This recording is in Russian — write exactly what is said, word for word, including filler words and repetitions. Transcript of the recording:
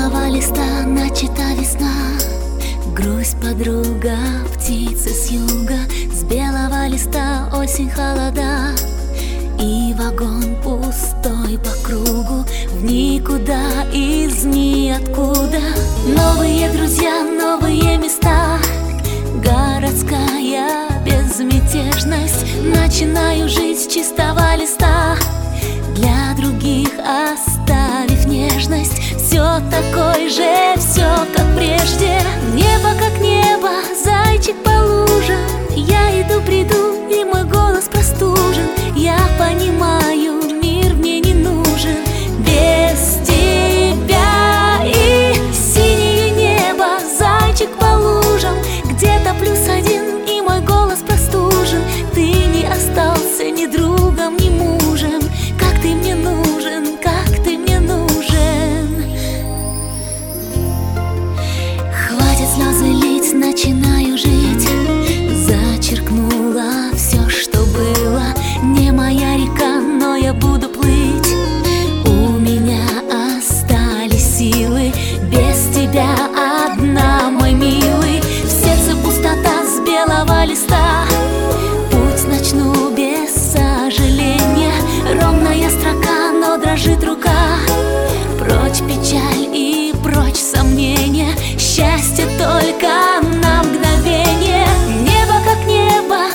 белого листа начата весна. Грусть подруга, птицы с юга. С белого листа осень холода. И вагон пустой по кругу, в никуда, из ниоткуда. Новые друзья, новые места, городская безмятежность. Начинаю жить с чистого листа, для других оставив нежность. Все такой же